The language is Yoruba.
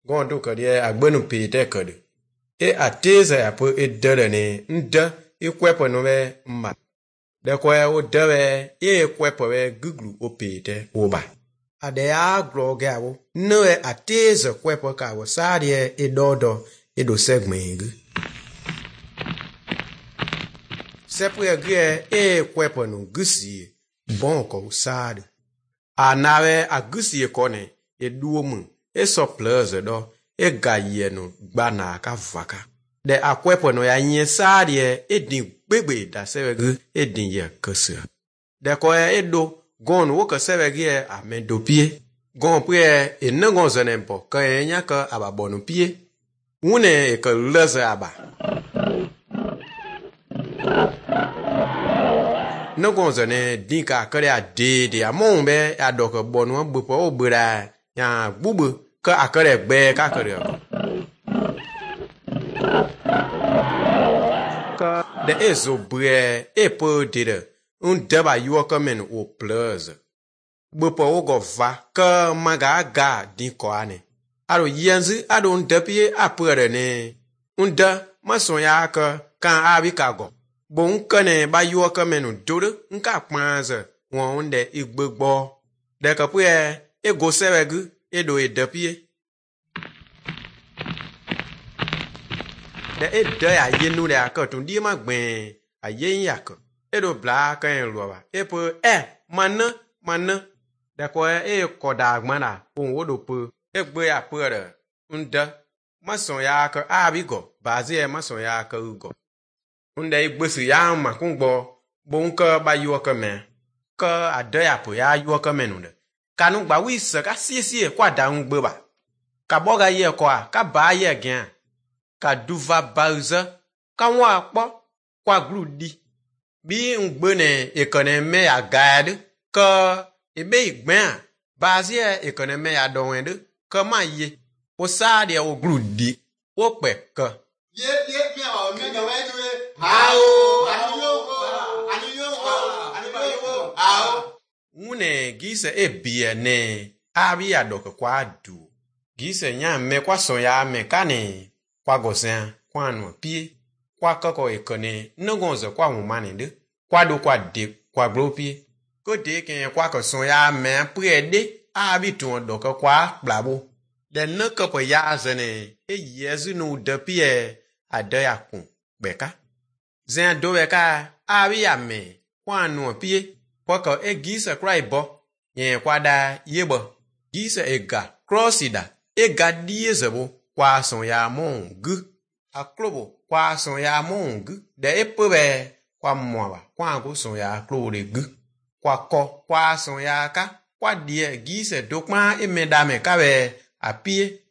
Gondo ka die agbenu pete kade. E ateza ya po e dere ne nda e kwepo no be mma. De kwa o dewe e kwepo we guglu o pete oba. Ade ya gro gawo no e ateza kwepo ka wo sadie e dodo e do segmengu. Sepu ye e kwepo no gusi bon ko sade. Anawe agusi kone e duomu e sopleze do e gaye no gbana ka vaka. De akwepo no ya nye sadie e din gbegbe da sewegu e din ye kese. De ko e do gon wo ke sewegi amendo pie. Gon prie e nengon zenempo ka e nya ka ababonu pie. Une e ke leze aba. No gonzane dinka kare a de amon be a doke bonu bu po obura ya bubu ka akare gbe ka kare ka de ezo bre e po de un deba yo kamen o plus bu po o go va ka maga ga din ko ane aro yenzi ado ndepie apere ne unda mason ya ka kan abi ka go bon kane ba yo ka menu dore nka kpanze won de igbegbo de ka pue e go sewegu e do e depie de e de ya yenu de aka tun di ma gben ayen yak e do bla kan lo ba e po manna de ko e ko da gbana on wo do po e gbe ya pere nda mason ya ka abi go bazi e mason ya ka ugo unde igbesu ya ma kungbo bonka ba yuoka me ka adaya po ya yuoka menunde kanu gba wise ka siesie kwa da ngbe ba ka boga ye kwa ka ba ye gen ka duva bauza ka wa po kwa gludi bi ngbe ne ekoneme ya gade ka ebe igben bazi ekoneme ya donwende ka ma ye o sa de o gludi o pe ka ye mi o mi ga we tu Une gise e bie ne abi adoke kwa du. Gise nya me kwa son ya me kane kwa gosen kwa no pie kwa kako ekone nogonze kwa mumane de kwa do kwa de kwa glopie ko de ken kwa ko son ya me prede abi tun doke kwa blabo de ne ko po ya zene e yezu no de pie adaya kun beka zen do beka abi ya me kwa no pie kwako e gisa cry bo yen kwada yebo gisa ega crossida ega diezebo kwa son ya mongu aklobo kwa son ya mongu de epebe kwa mwa kwa go son ya klore gu kwa ko kwa son ya ka kwa die gisa dokma emedame kabe apie